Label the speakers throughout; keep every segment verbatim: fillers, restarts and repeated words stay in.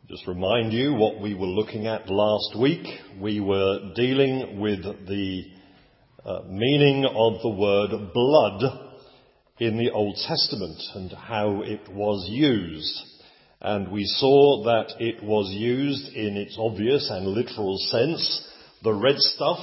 Speaker 1: Just remind you what we were looking at last week. We were dealing with the uh, meaning of the word blood in the Old Testament and how it was used. And we saw that it was used in its obvious and literal sense, the red stuff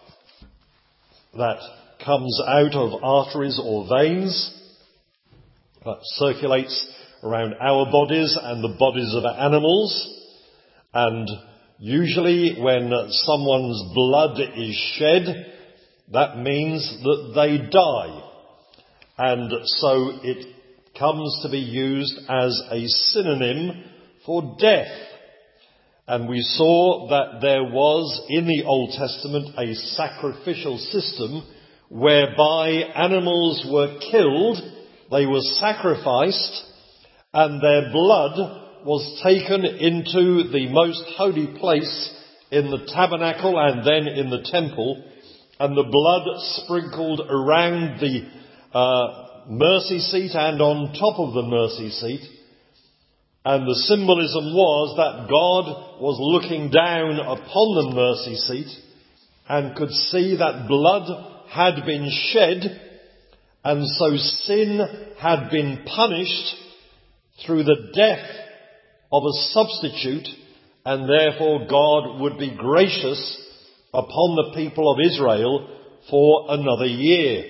Speaker 1: that comes out of arteries or veins, that circulates around our bodies and the bodies of animals. And usually when someone's blood is shed, that means that they die. And so it comes to be used as a synonym for death. And we saw that there was in the Old Testament a sacrificial system whereby animals were killed, they were sacrificed, and their blood was taken into the most holy place in the tabernacle and then in the temple, and the blood sprinkled around the uh, mercy seat and on top of the mercy seat. And the symbolism was that God was looking down upon the mercy seat and could see that blood had been shed, and so sin had been punished through the death of a substitute, and therefore God would be gracious upon the people of Israel for another year.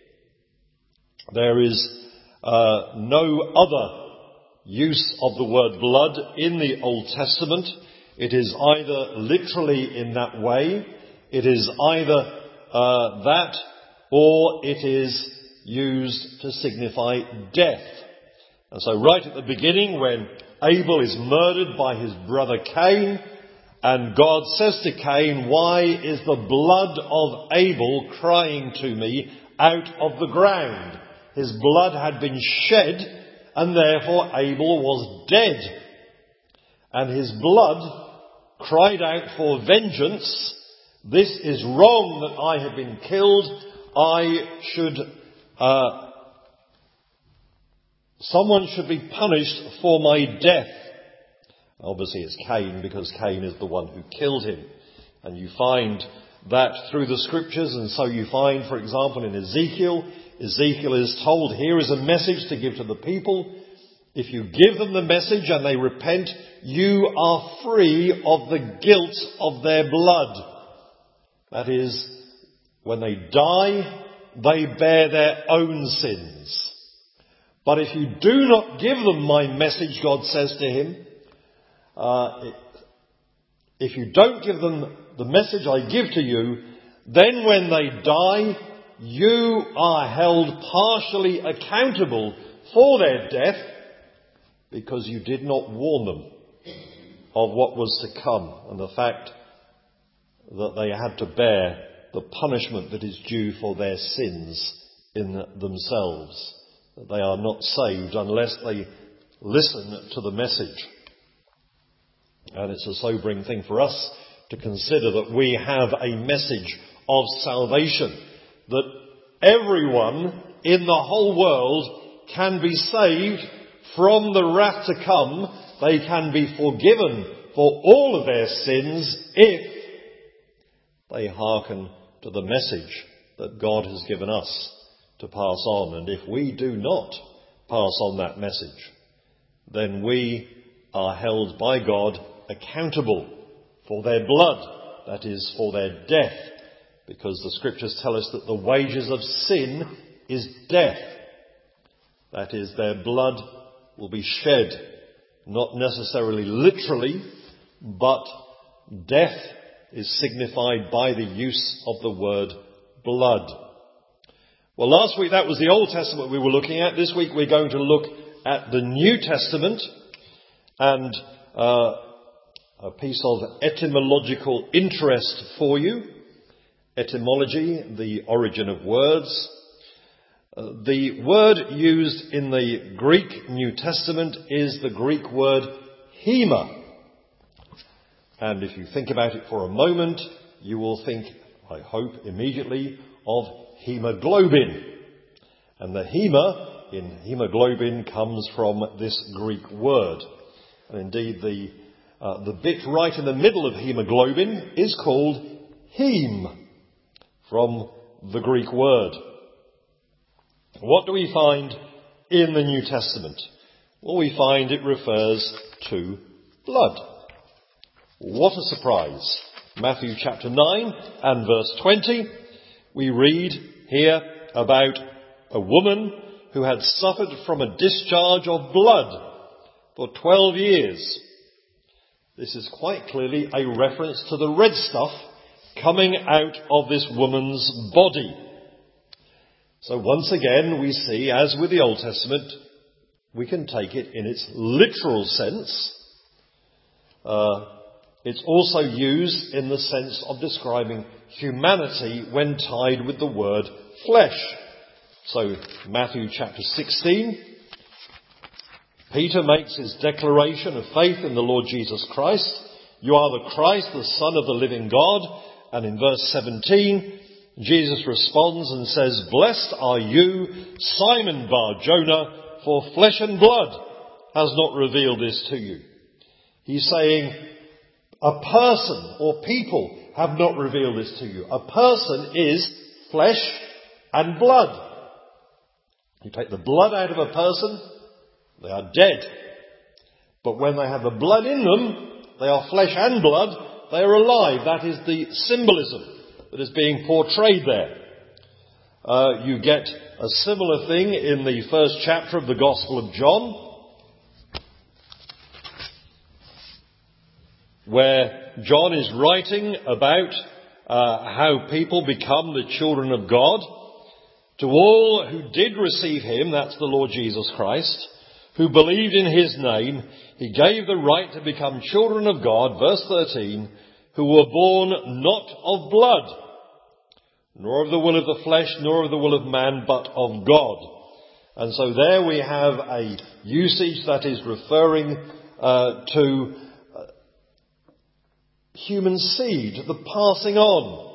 Speaker 1: There is uh, no other use of the word blood in the Old Testament. It is either literally in that way, it is either uh, that, or it is used to signify death. And so right at the beginning, when Abel is murdered by his brother Cain, and God says to Cain, "Why is the blood of Abel crying to me out of the ground?" His blood had been shed, and therefore Abel was dead. And his blood cried out for vengeance. "This is wrong that I have been killed. I should... Uh, Someone should be punished for my death." Obviously it's Cain, because Cain is the one who killed him. And you find that through the scriptures, and so you find, for example, in Ezekiel, Ezekiel is told, here is a message to give to the people. If you give them the message and they repent, you are free of the guilt of their blood. That is, when they die, they bear their own sins. But if you do not give them my message, God says to him, uh, if you don't give them the message I give to you, then when they die, you are held partially accountable for their death, because you did not warn them of what was to come and the fact that they had to bear the punishment that is due for their sins in themselves. That they are not saved unless they listen to the message. And it's a sobering thing for us to consider that we have a message of salvation, that everyone in the whole world can be saved from the wrath to come. They can be forgiven for all of their sins if they hearken to the message that God has given us to pass on. And if we do not pass on that message, then we are held by God accountable for their blood, that is, for their death, because the scriptures tell us that the wages of sin is death. That is, their blood will be shed, not necessarily literally, but death is signified by the use of the word blood. Well, last week that was the Old Testament we were looking at. This week we're going to look at the New Testament, and uh, a piece of etymological interest for you. Etymology, the origin of words. Uh, the word used in the Greek New Testament is the Greek word hema. And if you think about it for a moment, you will think, I hope, immediately of hemoglobin. And the hema in hemoglobin comes from this Greek word. And indeed the Uh, the bit right in the middle of hemoglobin is called heme, from the Greek word. What do we find in the New Testament? Well, we find it refers to blood. What a surprise. Matthew chapter nine and verse twenty, we read here about a woman who had suffered from a discharge of blood for twelve years. This is quite clearly a reference to the red stuff coming out of this woman's body. So once again we see, as with the Old Testament, we can take it in its literal sense. Uh, it's also used in the sense of describing humanity when tied with the word flesh. So Matthew chapter sixteen, Peter makes his declaration of faith in the Lord Jesus Christ. You are the Christ, the Son of the living God. And in verse seventeen, Jesus responds and says, Blessed are you, Simon Bar-Jonah, for flesh and blood has not revealed this to you. He's saying, a person or people have not revealed this to you. A person is flesh and blood. You take the blood out of a person, they are dead. But when they have the blood in them, they are flesh and blood, they are alive. That is the symbolism that is being portrayed there. Uh, you get a similar thing in the first chapter of the Gospel of John, where John is writing about uh, how people become the children of God. To all who did receive him, that's the Lord Jesus Christ, who believed in his name, he gave the right to become children of God, verse thirteen, who were born not of blood, nor of the will of the flesh, nor of the will of man, but of God. And so there we have a usage that is referring uh, to uh, human seed, the passing on.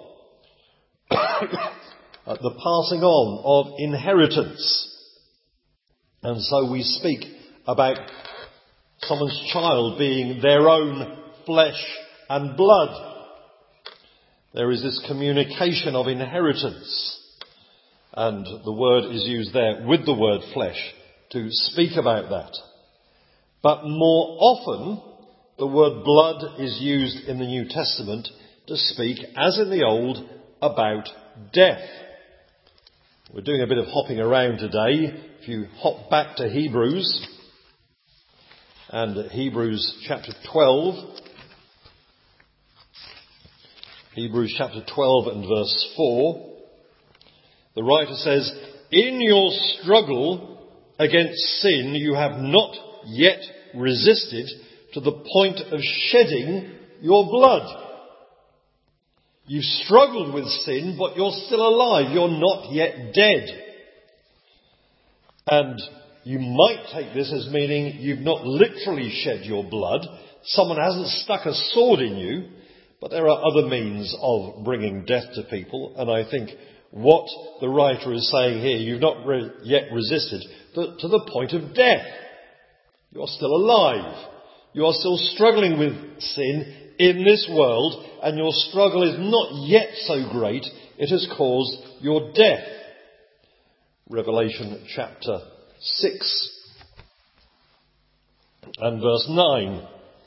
Speaker 1: Uh, the passing on of inheritance. And so we speak about someone's child being their own flesh and blood. There is this communication of inheritance. And the word is used there with the word flesh to speak about that. But more often, the word blood is used in the New Testament to speak, as in the Old, about death. We're doing a bit of hopping around today. If you hop back to Hebrews, and Hebrews chapter twelve, Hebrews chapter twelve and verse four, the writer says, In your struggle against sin, you have not yet resisted to the point of shedding your blood. You've struggled with sin, but you're still alive. You're not yet dead. And you might take this as meaning you've not literally shed your blood. Someone hasn't stuck a sword in you, but there are other means of bringing death to people. And I think what the writer is saying here, you've not re- yet resisted to, to the point of death. You're still alive. You are still struggling with sin in this world, and your struggle is not yet so great it has caused your death. Revelation chapter six and verse nine.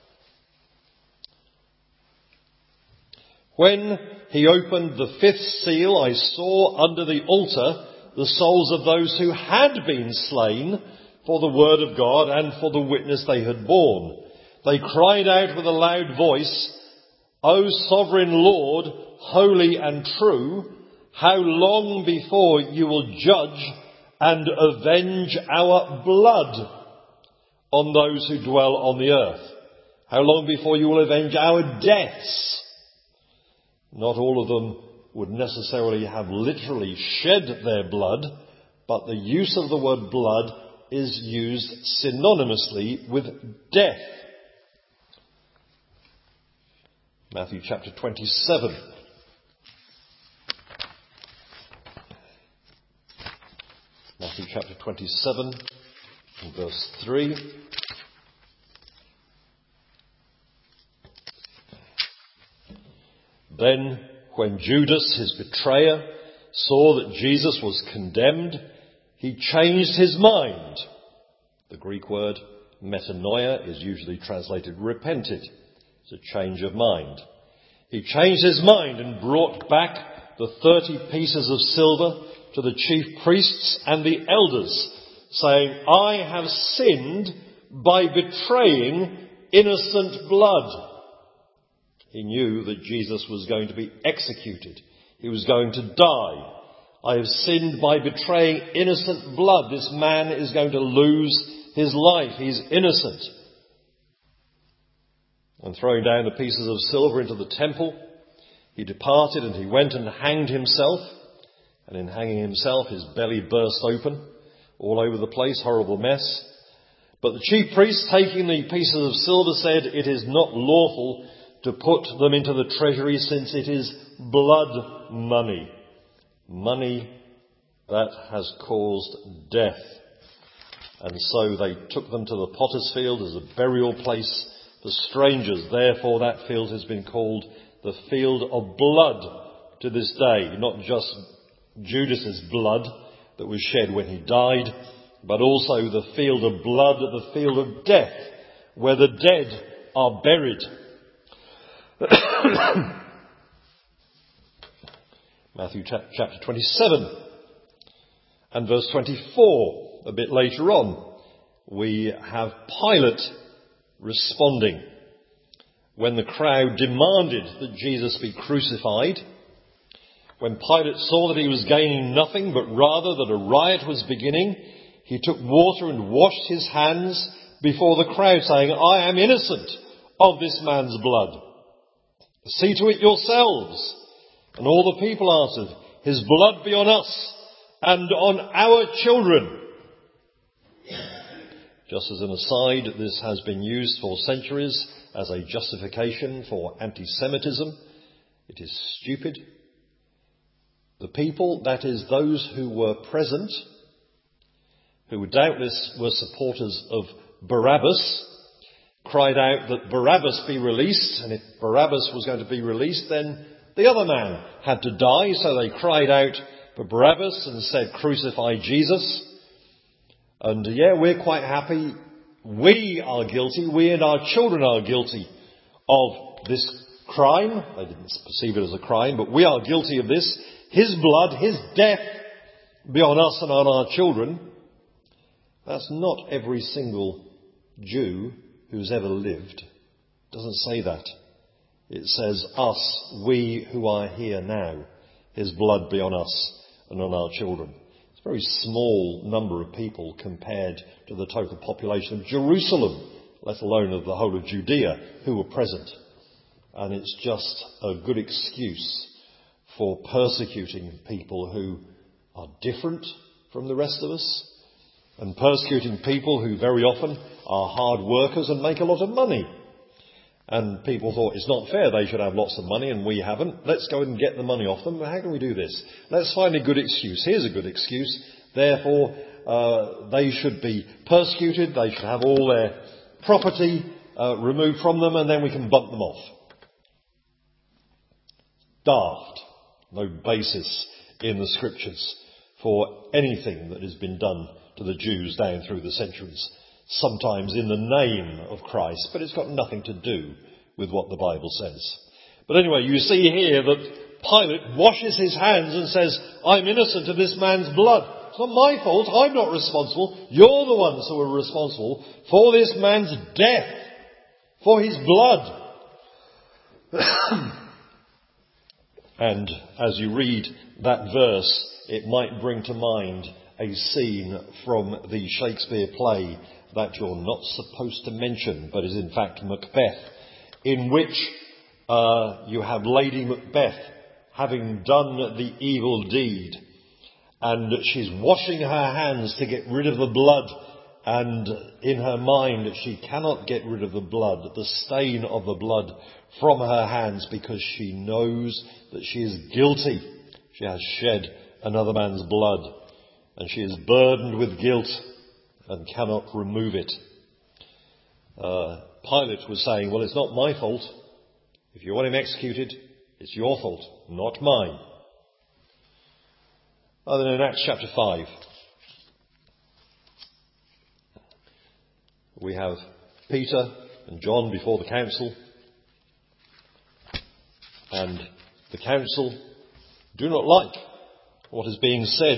Speaker 1: When he opened the fifth seal, I saw under the altar the souls of those who had been slain for the word of God and for the witness they had borne. They cried out with a loud voice, O sovereign Lord, holy and true, how long before you will judge and avenge our blood on those who dwell on the earth? How long before you will avenge our deaths? Not all of them would necessarily have literally shed their blood, but the use of the word blood is used synonymously with death. Matthew chapter twenty-seven. Matthew chapter twenty-seven and verse three. Then, when Judas, his betrayer, saw that Jesus was condemned, he changed his mind. The Greek word metanoia is usually translated repented. It's a change of mind. He changed his mind and brought back the thirty pieces of silver to the chief priests and the elders, saying, I have sinned by betraying innocent blood. He knew that Jesus was going to be executed. He was going to die. I have sinned by betraying innocent blood. This man is going to lose his life. He's innocent. And throwing down the pieces of silver into the temple, he departed and he went and hanged himself. And in hanging himself, his belly burst open all over the place, horrible mess. But the chief priests, taking the pieces of silver, said, it is not lawful to put them into the treasury, since it is blood money. Money that has caused death. And so they took them to the potter's field as a burial place for strangers. Therefore that field has been called the field of blood to this day. Not just Judas's blood that was shed when he died, but also the field of blood, the field of death, where the dead are buried. Matthew chapter twenty-seven and verse twenty-four, a bit later on, we have Pilate responding. When the crowd demanded that Jesus be crucified, when Pilate saw that he was gaining nothing, but rather that a riot was beginning, he took water and washed his hands before the crowd, saying, I am innocent of this man's blood. See to it yourselves. And all the people answered, his blood be on us and on our children. Just as an aside, this has been used for centuries as a justification for anti-Semitism. It is stupid. The people, that is those who were present, who doubtless were supporters of Barabbas, cried out that Barabbas be released, and if Barabbas was going to be released, then the other man had to die, so they cried out for Barabbas and said, crucify Jesus. And yeah, we're quite happy. We are guilty, we and our children are guilty of this crime. They didn't perceive it as a crime, but we are guilty of this. His blood, his death be on us and on our children. That's not every single Jew who's ever lived. It doesn't say that. It says us, we who are here now, his blood be on us and on our children. It's a very small number of people compared to the total population of Jerusalem, let alone of the whole of Judea, who were present. And it's just a good excuse for persecuting people who are different from the rest of us, and persecuting people who very often are hard workers and make a lot of money. And people thought it's not fair, they should have lots of money and we haven't. Let's go and get the money off them. How can we do this? Let's find a good excuse. Here's a good excuse. Therefore, uh, they should be persecuted. They should have all their property uh, removed from them, and then we can bump them off. Daft. No basis in the scriptures for anything that has been done to the Jews down through the centuries. Sometimes in the name of Christ, but it's got nothing to do with what the Bible says. But anyway, you see here that Pilate washes his hands and says, I'm innocent of this man's blood. It's not my fault. I'm not responsible. You're the ones who are responsible for this man's death, for his blood. And as you read that verse, it might bring to mind a scene from the Shakespeare play that you're not supposed to mention, but is in fact Macbeth, in which uh, you have Lady Macbeth having done the evil deed, and she's washing her hands to get rid of the blood, and in her mind she cannot get rid of the blood, the stain of the blood from her hands, because she knows that she is guilty. She has shed another man's blood, and she is burdened with guilt and cannot remove it. Uh, Pilate was saying, well, it's not my fault. If you want him executed, It's your fault, not mine. And then in Acts chapter five, we have Peter and John before the council, and the council do not like what is being said.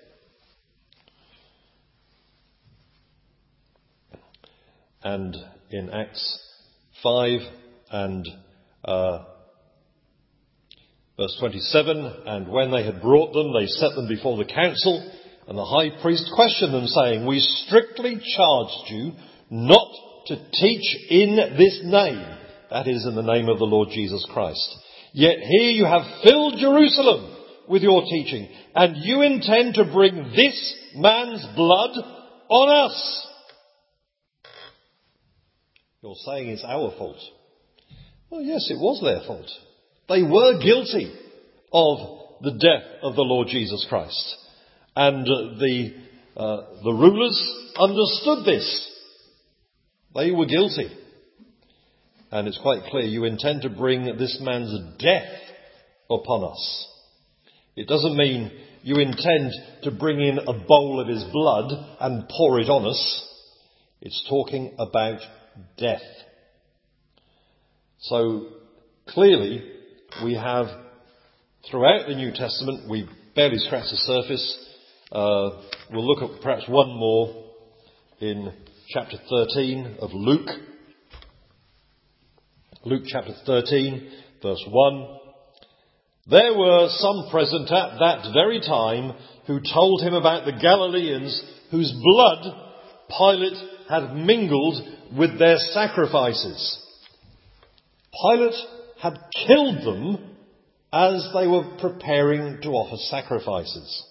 Speaker 1: And in Acts five and uh, verse twenty-seven, and when they had brought them, they set them before the council, and the high priest questioned them, saying, "We strictly charged you not to teach in this name," that is, in the name of the Lord Jesus Christ. "Yet here you have filled Jerusalem with your teaching, and you intend to bring this man's blood on us." You're saying it's our fault. Well, yes, it was their fault. They were guilty of the death of the Lord Jesus Christ. And uh, the, uh, the rulers understood this. They were guilty. And it's quite clear, you intend to bring this man's death upon us. It doesn't mean you intend to bring in a bowl of his blood and pour it on us. It's talking about death. So clearly we have throughout the New Testament, we barely scratched the surface. Uh, we'll look at perhaps one more in chapter thirteen of Luke. Luke chapter thirteen, verse one. "There were some present at that very time who told him about the Galileans whose blood Pilate had mingled with their sacrifices." Pilate had killed them as they were preparing to offer sacrifices.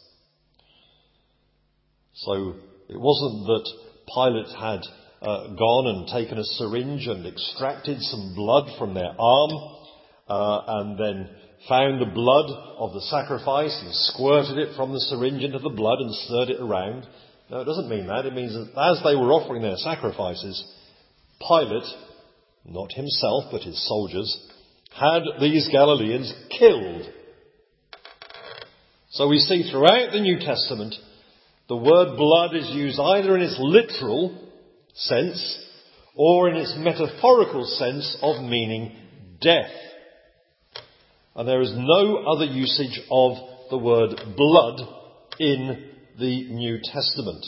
Speaker 1: So it wasn't that Pilate had uh, gone and taken a syringe and extracted some blood from their arm uh, and then found the blood of the sacrifice and squirted it from the syringe into the blood and stirred it around. No, it doesn't mean that. It means that as they were offering their sacrifices, Pilate, not himself but his soldiers, had these Galileans killed. So we see throughout the New Testament the word blood is used either in its literal sense or in its metaphorical sense of meaning death. And there is no other usage of the word blood in the New Testament.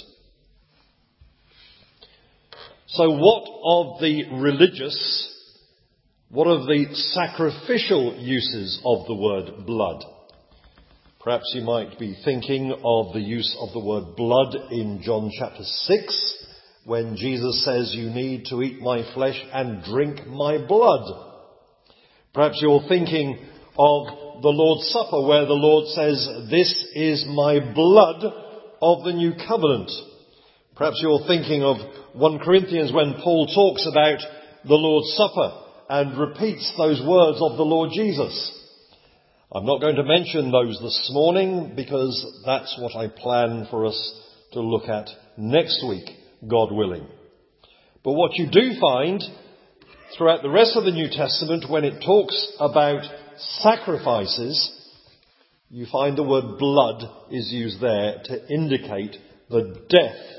Speaker 1: So what of the religious, what of the sacrificial uses of the word blood? Perhaps you might be thinking of the use of the word blood in John chapter six, when Jesus says, "You need to eat my flesh and drink my blood." Perhaps you're thinking of the Lord's Supper, where the Lord says, "This is my blood of the new covenant." Perhaps you're thinking of First Corinthians, when Paul talks about the Lord's Supper and repeats those words of the Lord Jesus. I'm not going to mention those this morning because that's what I plan for us to look at next week, God willing. But what you do find throughout the rest of the New Testament, when it talks about sacrifices, you find the word blood is used there to indicate the death,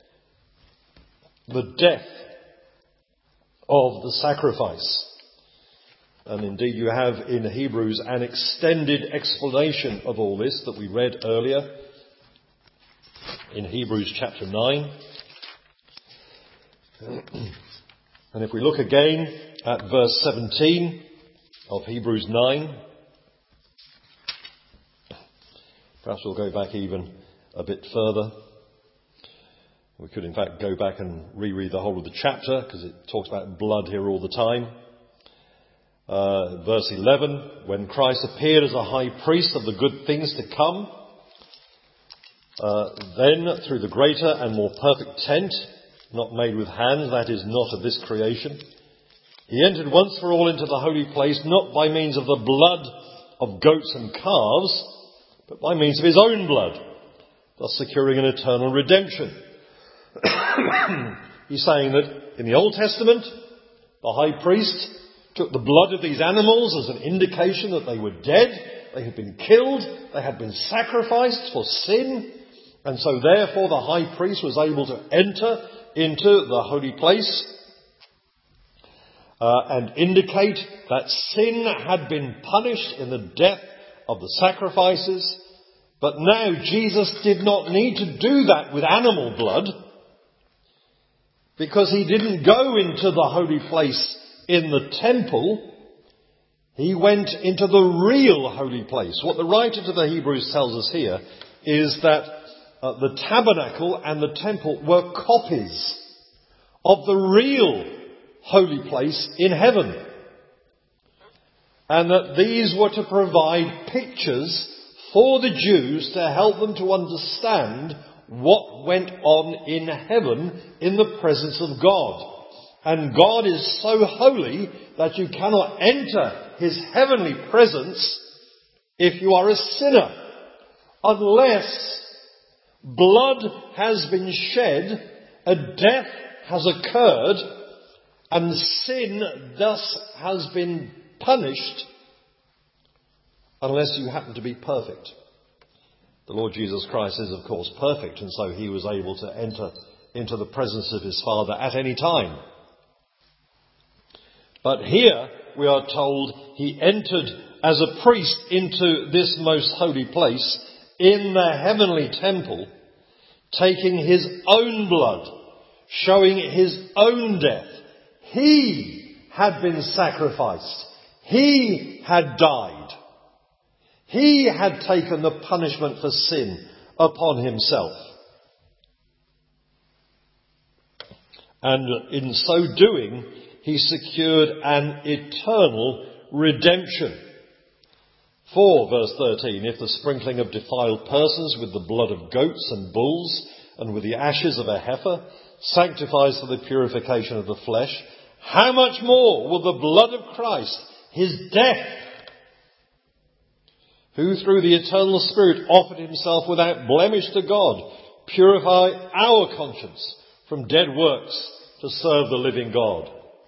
Speaker 1: the death of the sacrifice. And indeed you have in Hebrews an extended explanation of all this that we read earlier in Hebrews chapter nine. And if we look again at verse seventeen of Hebrews nine, perhaps we'll go back even a bit further. We could in fact go back and reread the whole of the chapter because it talks about blood here all the time. Uh, verse eleven, when Christ appeared as a high priest of the good things to come, uh, then through the greater and more perfect tent, not made with hands, that is not of this creation, he entered once for all into the holy place, not by means of the blood of goats and calves, but by means of his own blood, thus securing an eternal redemption. He's saying that in the Old Testament, the high priest took the blood of these animals as an indication that they were dead, they had been killed, they had been sacrificed for sin, and so therefore the high priest was able to enter into the holy place uh, and indicate that sin had been punished in the death of the sacrifices. But now Jesus did not need to do that with animal blood, because he didn't go into the holy place in the temple. He went into the real holy place. What the writer to the Hebrews tells us here is that uh, the tabernacle and the temple were copies of the real holy place in heaven. And that these were to provide pictures for the Jews to help them to understand what went on in heaven in the presence of God. And God is so holy that you cannot enter his heavenly presence if you are a sinner, unless blood has been shed, a death has occurred, and sin thus has been punished, unless you happen to be perfect. The Lord Jesus Christ is, of course, perfect, and so he was able to enter into the presence of his Father at any time. But here we are told he entered as a priest into this most holy place in the heavenly temple, taking his own blood, showing his own death. He had been sacrificed. He had died. He had taken the punishment for sin upon himself. And in so doing, he secured an eternal redemption. For, verse thirteen, if the sprinkling of defiled persons with the blood of goats and bulls and with the ashes of a heifer sanctifies for the purification of the flesh, how much more will the blood of Christ, his death, who through the eternal Spirit offered himself without blemish to God, purify our conscience from dead works to serve the living God.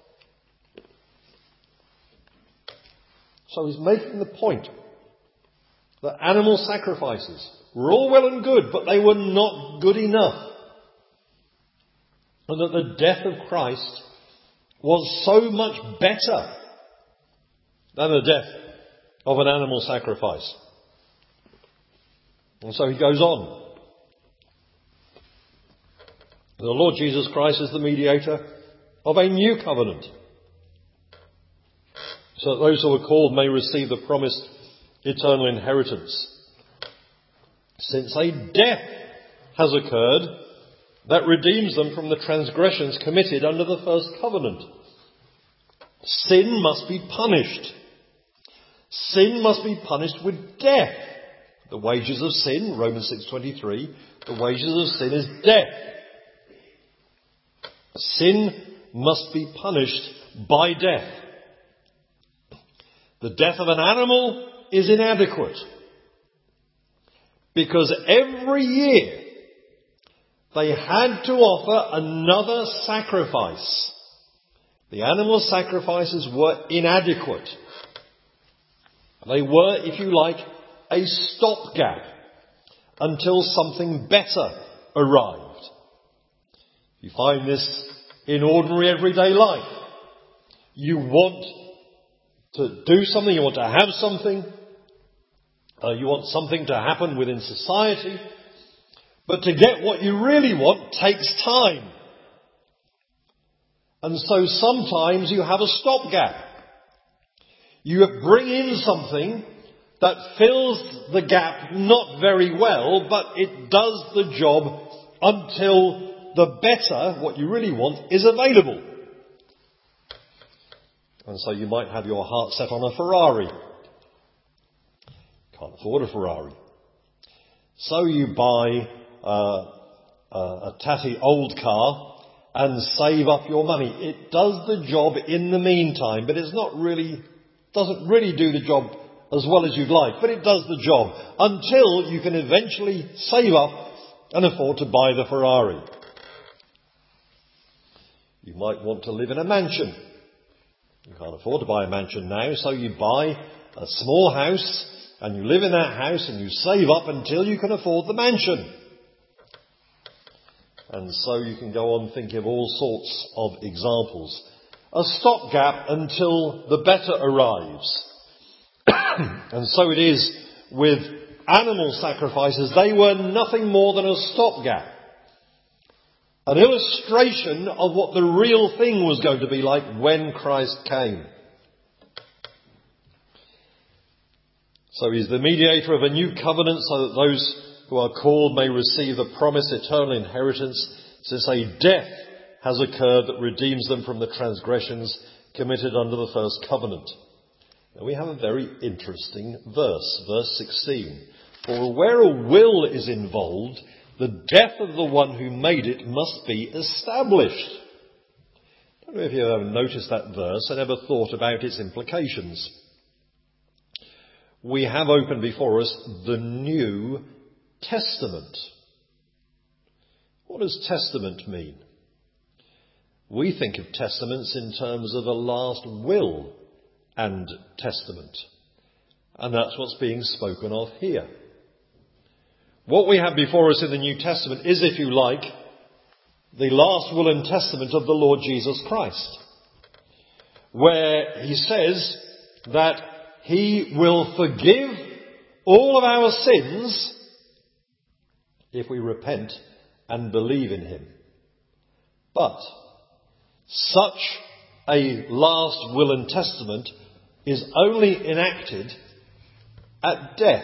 Speaker 1: So he's making the point that animal sacrifices were all well and good, but they were not good enough. And that the death of Christ was so much better than the death of an animal sacrifice. And so he goes on. The Lord Jesus Christ is the mediator of a new covenant, so that those who are called may receive the promised eternal inheritance. Since a death has occurred that redeems them from the transgressions committed under the first covenant. Sin must be punished. Sin must be punished with death. The wages of sin, Romans six twenty-three, the wages of sin is death. Sin must be punished by death. The death of an animal is inadequate, because every year they had to offer another sacrifice. The animal sacrifices were inadequate. They were, if you like, a stopgap until something better arrived. You find this in ordinary everyday life. You want to do something, you want to have something, uh, you want something to happen within society, but to get what you really want takes time. And so sometimes you have a stopgap. You bring in something that fills the gap not very well, but it does the job until the better, what you really want, is available. And so you might have your heart set on a Ferrari. Can't afford a Ferrari. So you buy uh, a, a tatty old car and save up your money. It does the job in the meantime, but it's not really, doesn't really do the job as well as you'd like, but it does the job until you can eventually save up and afford to buy the Ferrari. You might want to live in a mansion. You can't afford to buy a mansion now, so you buy a small house and you live in that house and you save up until you can afford the mansion. And so you can go on thinking of all sorts of examples. A stopgap until the better arrives. And so it is with animal sacrifices. They were nothing more than a stopgap. An illustration of what the real thing was going to be like when Christ came. So he's the mediator of a new covenant so that those who are called may receive the promised eternal inheritance, since a death has occurred that redeems them from the transgressions committed under the first covenant. Now we have a very interesting verse, verse sixteen. For where a will is involved, the death of the one who made it must be established. I don't know if you've ever noticed that verse and ever thought about its implications. We have open before us the New Testament. What does testament mean? We think of testaments in terms of a last will and testament. And that's what's being spoken of here. What we have before us in the New Testament is, if you like, the last will and testament of the Lord Jesus Christ, where he says that he will forgive all of our sins if we repent and believe in him. But such a last will and testament is only enacted at death.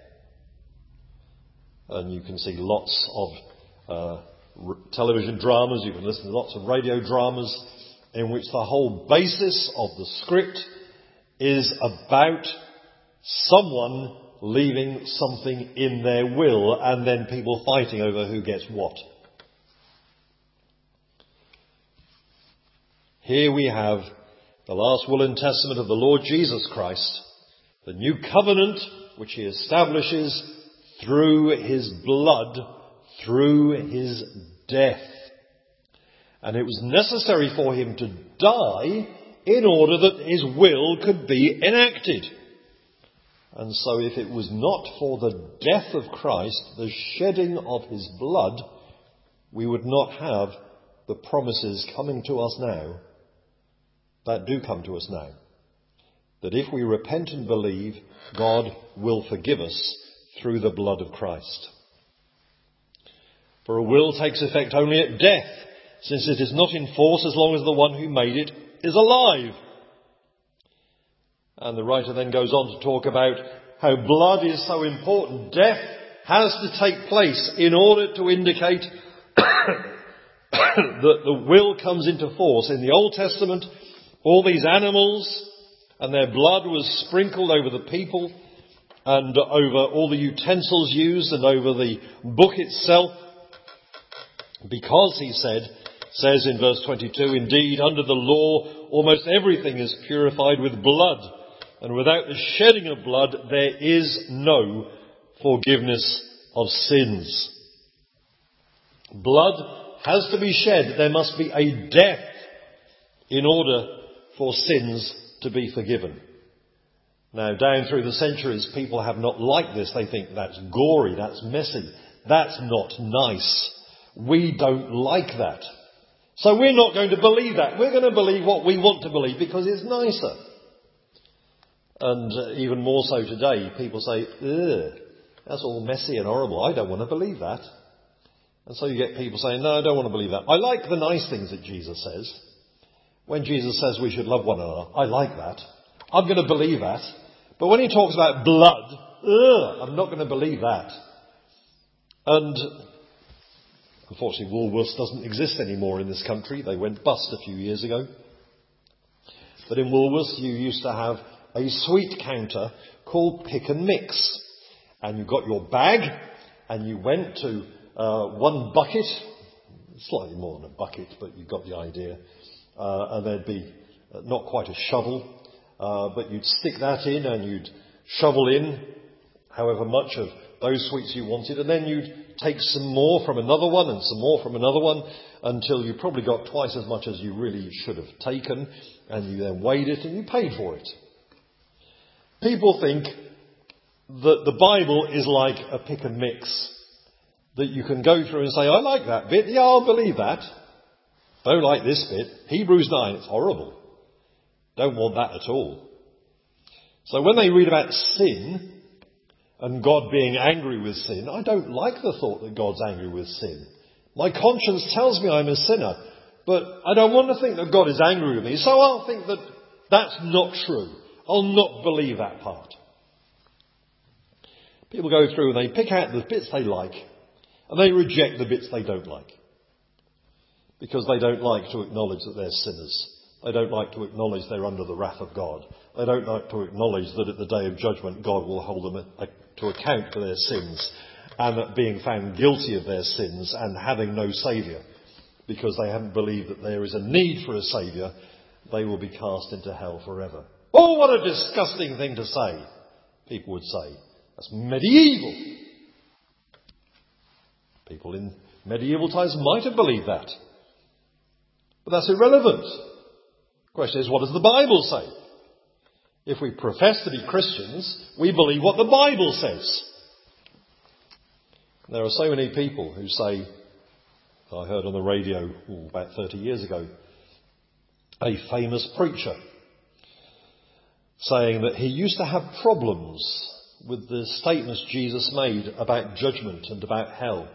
Speaker 1: And you can see lots of uh, r- television dramas, you can listen to lots of radio dramas in which the whole basis of the script is about someone leaving something in their will and then people fighting over who gets what. Here we have the last will and testament of the Lord Jesus Christ, the new covenant which he establishes through his blood, through his death. And it was necessary for him to die in order that his will could be enacted. And so if it was not for the death of Christ, the shedding of his blood, we would not have the promises coming to us now, that do come to us now. That if we repent and believe, God will forgive us through the blood of Christ. For a will takes effect only at death, since it is not in force as long as the one who made it is alive. And the writer then goes on to talk about how blood is so important. Death has to take place in order to indicate that the will comes into force. In the Old Testament, all these animals and their blood was sprinkled over the people and over all the utensils used and over the book itself. Because, he said, says in verse twenty-two, indeed, under the law, almost everything is purified with blood. And without the shedding of blood, there is no forgiveness of sins. Blood has to be shed. There must be a death in order for sins to be forgiven. Now, down through the centuries, people have not liked this. They think that's gory, that's messy, that's not nice. We don't like that. So we're not going to believe that. We're going to believe what we want to believe because it's nicer. And uh, even more so today, people say, ugh, that's all messy and horrible. I don't want to believe that. And so you get people saying, no, I don't want to believe that. I like the nice things that Jesus says. When Jesus says we should love one another, I like that. I'm going to believe that. But when he talks about blood, ugh, I'm not going to believe that. And unfortunately, Woolworths doesn't exist anymore in this country. They went bust a few years ago. But in Woolworths, you used to have a sweet counter called Pick and Mix. And you got your bag and you went to uh, one bucket, slightly more than a bucket, but you got the idea. Uh, and there'd be uh, not quite a shovel, uh, but you'd stick that in and you'd shovel in however much of those sweets you wanted, and then you'd take some more from another one and some more from another one, until you probably got twice as much as you really should have taken, and you then weighed it and you paid for it. People think that the Bible is like a pick and mix, that you can go through and say, I like that bit, yeah, I'll believe that. Don't like this bit. Hebrews nine, it's horrible. Don't want that at all. So when they read about sin and God being angry with sin, I don't like the thought that God's angry with sin. My conscience tells me I'm a sinner, but I don't want to think that God is angry with me, so I'll think that that's not true. I'll not believe that part. People go through and they pick out the bits they like, and they reject the bits they don't like. Because they don't like to acknowledge that they're sinners. They don't like to acknowledge they're under the wrath of God. They don't like to acknowledge that at the day of judgment God will hold them to account for their sins, and that being found guilty of their sins and having no saviour, because they haven't believed that there is a need for a saviour, they will be cast into hell forever. Oh, what a disgusting thing to say, people would say. That's medieval. People in medieval times might have believed that. But that's irrelevant. The question is, what does the Bible say? If we profess to be Christians, we believe what the Bible says. There are so many people who say, I heard on the radio ooh, about thirty years ago, a famous preacher saying that he used to have problems with the statements Jesus made about judgment and about hell.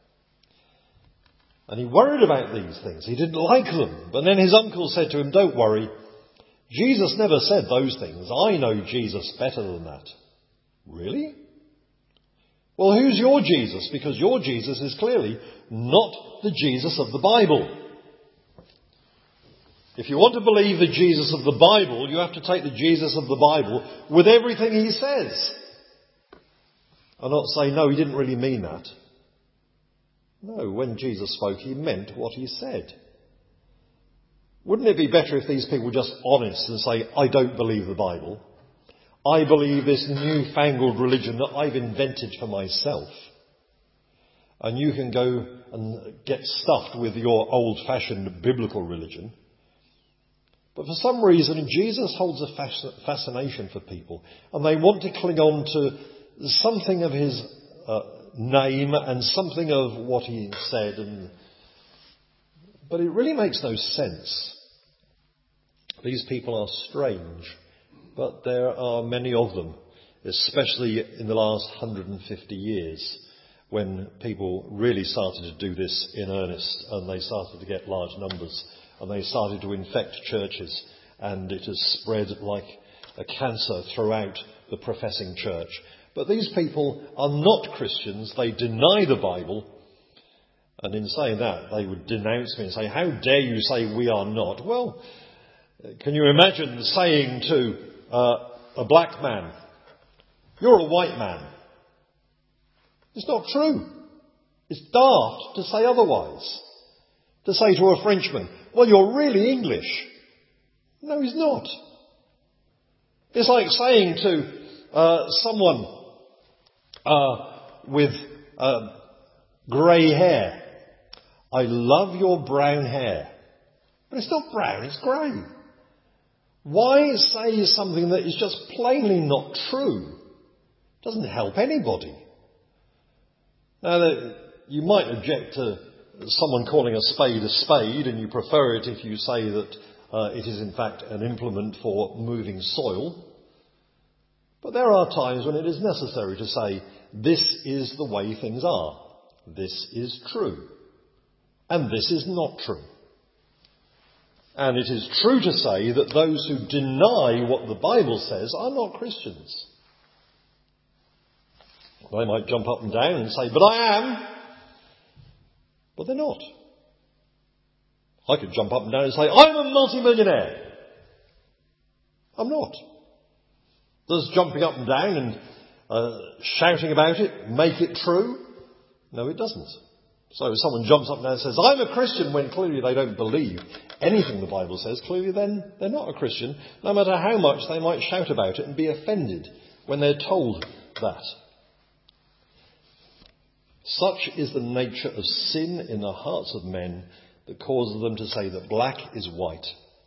Speaker 1: And he worried about these things. He didn't like them. But then his uncle said to him, don't worry. Jesus never said those things. I know Jesus better than that. Really? Well, who's your Jesus? Because your Jesus is clearly not the Jesus of the Bible. If you want to believe the Jesus of the Bible, you have to take the Jesus of the Bible with everything he says. And not say, no, he didn't really mean that. No, when Jesus spoke, he meant what he said. Wouldn't it be better if these people were just honest and say, I don't believe the Bible. I believe this newfangled religion that I've invented for myself. And you can go and get stuffed with your old-fashioned biblical religion. But for some reason, Jesus holds a fascination for people. And they want to cling on to something of his uh, name and something of what he said. And, but it really makes no sense. These people are strange, but there are many of them, especially in the last one hundred fifty years, when people really started to do this in earnest, and they started to get large numbers, and they started to infect churches, and it has spread like a cancer throughout the professing church. But these people are not Christians. They deny the Bible. And in saying that, they would denounce me and say, how dare you say we are not? Well, can you imagine saying to uh, a black man, you're a white man? It's not true. It's daft to say otherwise. To say to a Frenchman, well, you're really English. No, he's not. It's like saying to uh, someone uh, with uh, grey hair, I love your brown hair. But it's not brown, it's grey. Why say something that is just plainly not true? It doesn't help anybody. Now, you might object to someone calling a spade a spade, and you prefer it if you say that uh, it is in fact an implement for moving soil. But there are times when it is necessary to say, this is the way things are. This is true. And this is not true. And it is true to say that those who deny what the Bible says are not Christians. They might jump up and down and say, but I am. But they're not. I could jump up and down and say, I'm a multimillionaire. I'm not. Does jumping up and down and uh, shouting about it make it true? No, it doesn't. So if someone jumps up and down and says, I'm a Christian, when clearly they don't believe anything the Bible says, clearly then they're not a Christian, no matter how much they might shout about it and be offended when they're told that. Such is the nature of sin in the hearts of men that causes them to say that black is white.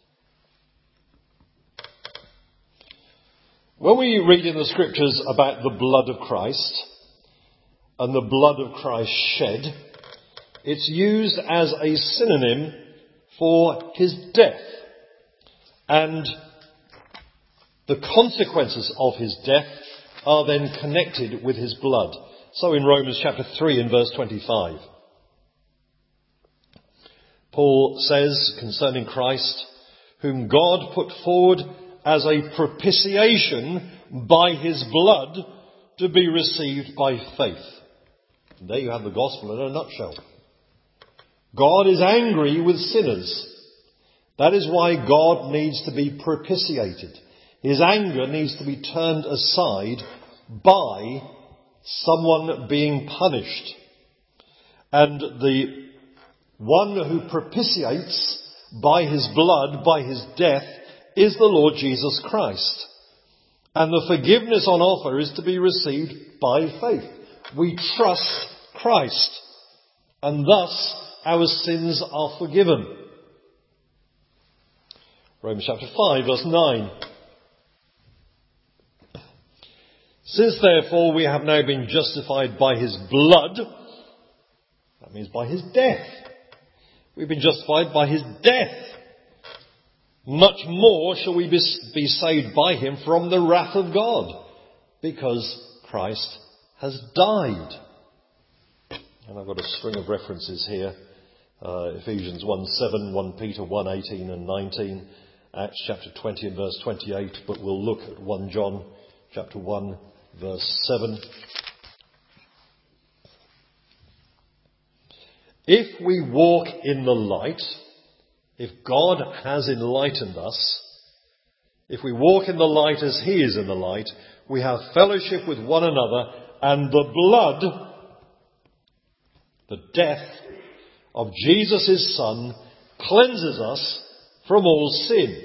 Speaker 1: When we read in the scriptures about the blood of Christ and the blood of Christ shed, it's used as a synonym for his death and the consequences of his death are then connected with his blood. So in Romans chapter three and verse twenty-five, Paul says concerning Christ, whom God put forward as a propitiation by his blood to be received by faith. And there you have the gospel in a nutshell. God is angry with sinners. That is why God needs to be propitiated. His anger needs to be turned aside by someone being punished. And the one who propitiates by his blood, by his death, is the Lord Jesus Christ. And the forgiveness on offer is to be received by faith. We trust Christ, and thus our sins are forgiven. Romans chapter five, verse nine. Since therefore we have now been justified by his blood, that means by his death. We've been justified by his death. Much more shall we be saved by him from the wrath of God, because Christ has died. And I've got a string of references here. Uh, Ephesians one seven, First Peter one eighteen and nineteen, Acts chapter twenty and verse twenty-eight, but we'll look at First John chapter one verse seven. If we walk in the light, if God has enlightened us, if we walk in the light as he is in the light, we have fellowship with one another, and the blood, the death of Jesus his Son, cleanses us from all sin.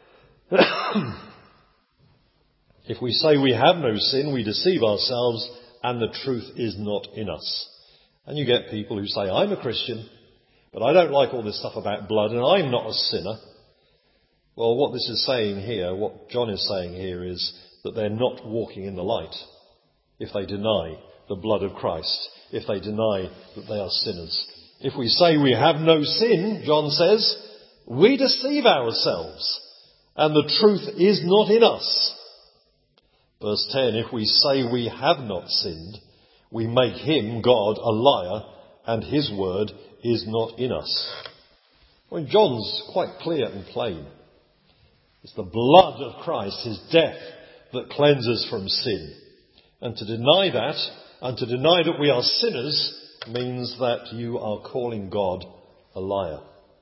Speaker 1: If we say we have no sin, we deceive ourselves, and the truth is not in us. And you get people who say, I'm a Christian, but I don't like all this stuff about blood, and I'm not a sinner. Well, what this is saying here, what John is saying here, is that they're not walking in the light if they deny the blood of Christ, if they deny that they are sinners. If we say we have no sin, John says, we deceive ourselves, and the truth is not in us. Verse ten, if we say we have not sinned, we make him, God, a liar, and his word is not in us. Well, John's quite clear and plain. It's the blood of Christ, his death, that cleanses from sin. And to deny that, and to deny that we are sinners, means that you are calling God a liar.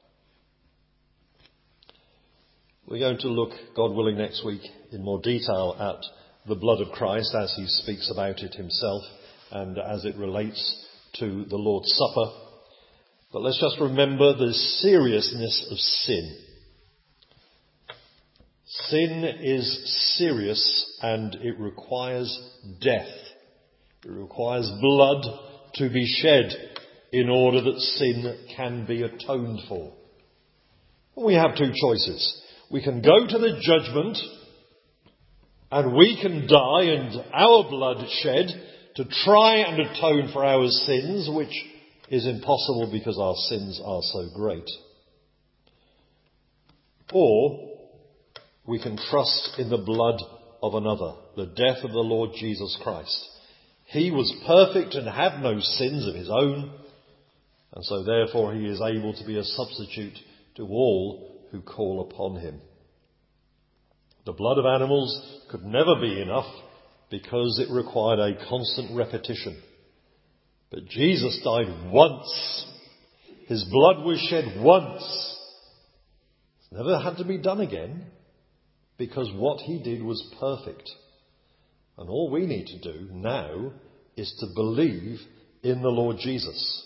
Speaker 1: We're going to look, God willing, next week in more detail at the blood of Christ as he speaks about it himself and as it relates to the Lord's Supper. But let's just remember the seriousness of sin. Sin is serious and it requires death. It requires blood to be shed in order that sin can be atoned for. We have two choices. We can go to the judgment and we can die and our blood shed to try and atone for our sins, which is impossible because our sins are so great. Or we can trust in the blood of another, the death of the Lord Jesus Christ. He was perfect and had no sins of his own, and so therefore he is able to be a substitute to all who call upon him. The blood of animals could never be enough because it required a constant repetition. But Jesus died once. His blood was shed once. It's never had to be done again because what he did was perfect. And all we need to do now is to believe in the Lord Jesus.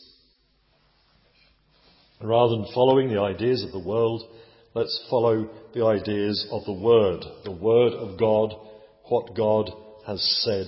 Speaker 1: And rather than following the ideas of the world, let's follow the ideas of the Word, the Word of God, what God has said.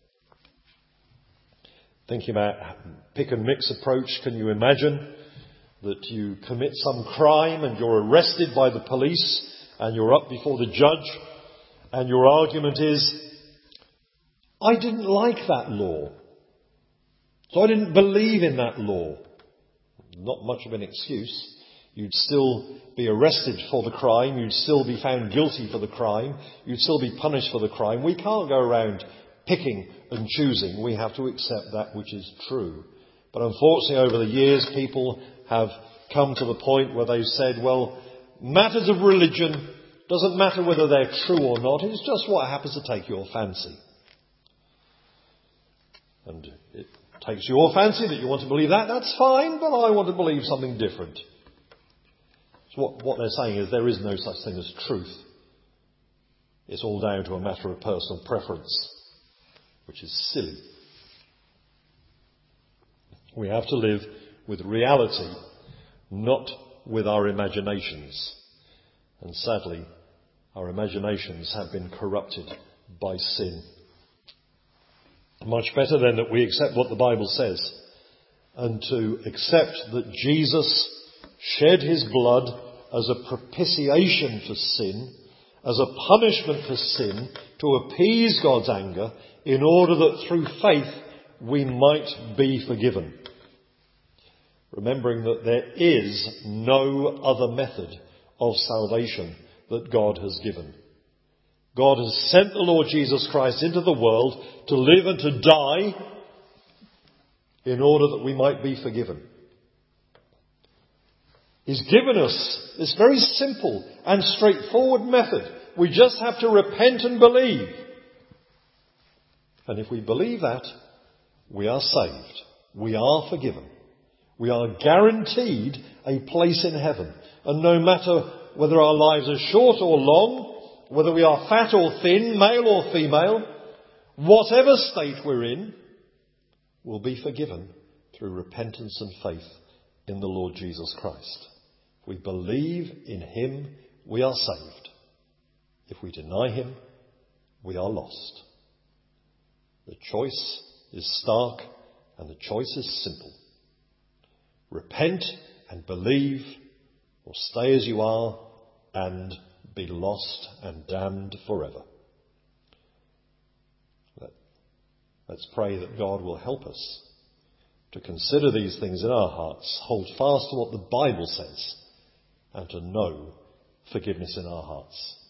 Speaker 1: Thinking about pick and mix approach, can you imagine that you commit some crime and you're arrested by the police and you're up before the judge and your argument is, I didn't like that law, so I didn't believe in that law. Not much of an excuse. You'd still be arrested for the crime. You'd still be found guilty for the crime. You'd still be punished for the crime. We can't go around picking and choosing. We have to accept that which is true. But unfortunately, over the years, people have come to the point where they've said, well, matters of religion doesn't matter whether they're true or not. It's just what happens to take your fancy. And it takes your fancy that you want to believe that. That's fine, but I want to believe something different. So what, what they're saying is there is no such thing as truth. It's all down to a matter of personal preference, which is silly. We have to live with reality, not with our imaginations. And sadly, our imaginations have been corrupted by sin. Much better then that we accept what the Bible says and to accept that Jesus shed his blood as a propitiation for sin, as a punishment for sin, to appease God's anger in order that through faith we might be forgiven. Remembering that there is no other method of salvation that God has given. God has sent the Lord Jesus Christ into the world to live and to die in order that we might be forgiven. He's given us this very simple and straightforward method. We just have to repent and believe. And if we believe that, we are saved. We are forgiven. We are guaranteed a place in heaven. And no matter whether our lives are short or long, whether we are fat or thin, male or female, whatever state we're in, we'll be forgiven through repentance and faith in the Lord Jesus Christ. If we believe in him, we are saved. If we deny him, we are lost. The choice is stark and the choice is simple. Repent and believe, or stay as you are and be lost and damned forever. Let's pray that God will help us to consider these things in our hearts, hold fast to what the Bible says, and to know forgiveness in our hearts.